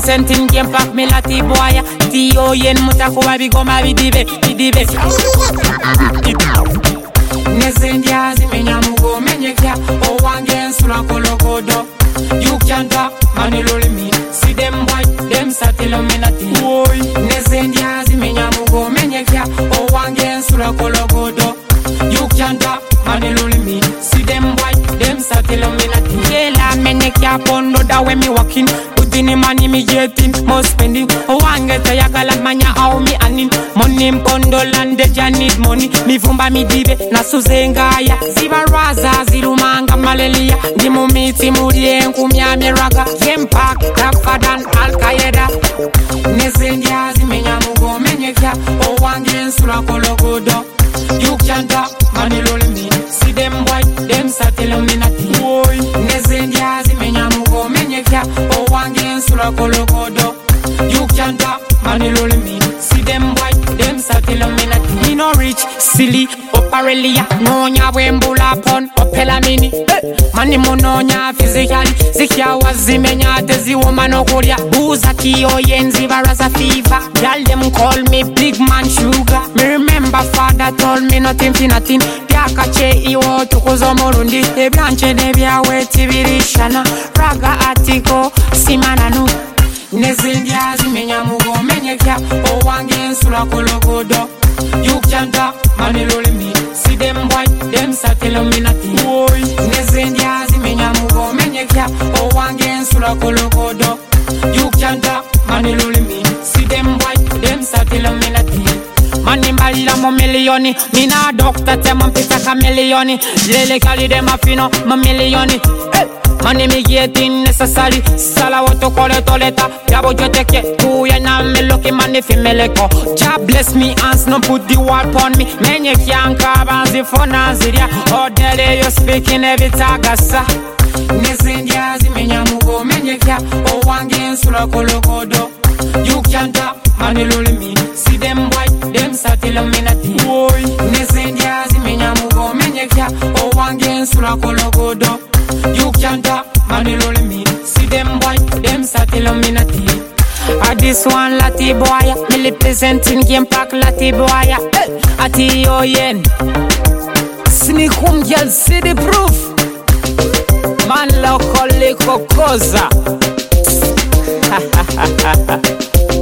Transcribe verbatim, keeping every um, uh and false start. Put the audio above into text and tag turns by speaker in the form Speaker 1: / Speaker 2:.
Speaker 1: representing game pack me lati boy. T O yen mutakuwa bigoma bidibe bidibe. Nezendia zimenya mugo menyekya o wangen sura kologodo. You can't talk, man you love me. See them boy, them satilo minati. Nezendia zimenya mugo menyekya o wangen sura kologodo. You can't talk, man you love me. See them boy, them satilo minati. Kela menyekya pondo da when me walking. Putting money me getting, more spending. O wange te yagala manya au mi anin. Money mpondo lande ja need money. Mi vumba mi dibe na suzengaya. Ziba raza zirumanga malelia. Ndimu miti murie nkumya miraga. Game pack tougher than Al Qaeda. Nezendia zimenya mugo menyekya. O wange nsura kologodo. You can't talk, man you love me. See them boy, them satilo minati. Nezendia zimenya mugo menyekya. O wange nsura kologodo. You can't talk, man you love me. See them boy, them satilo minati. Me no rich, silly, oparelia. No nya wembula pon, opela mini. Mani mononya physically. Zikia wazimenya tezi woman okulia. Buza kiyo yenzi baraza fever. Y'all them call me big man sugar. Me remember father told me nothing fi nothing. Pyakache iwo tukuzo murundi. Ebyanche nebya weti birishana. Raga atiko simananu. Nezendia zimenya mugo menyekya. O wange nsura kologodo. You can't talk, man you love me. See them boy, them satilo minati. Nezendia zimenya mugo menyekya. O wange nsura kologodo. You can't talk, man you love me. See them boy, them satilo minati. Mani mbala mo milioni. Mina doctor tema mpita ka milioni. Lele kali dem afino mo milioni. Hey! Money me getting necessary. Sala woto kole toleta. Yabo joteke. Kuya na me lucky money fi meleko. God bless me hands no put the word on me. Menye kianka banzi for Naziria. Odele you speaking every tagasa. Nezendia zimenya mugo menye kia. O wange nsura kologodo. You can't talk, man you love me. See them boy, them satilo minati. Nezendia zimenya mugo menye kia. O wange nsura kologodo. You can't talk, man you love me. See them boy, them satilo minati. A this one lati boy, me representing game pack lati boy. Ati O yen. Sneak home girl, see the proof. Man loko liko koza. Ha ha ha ha ha.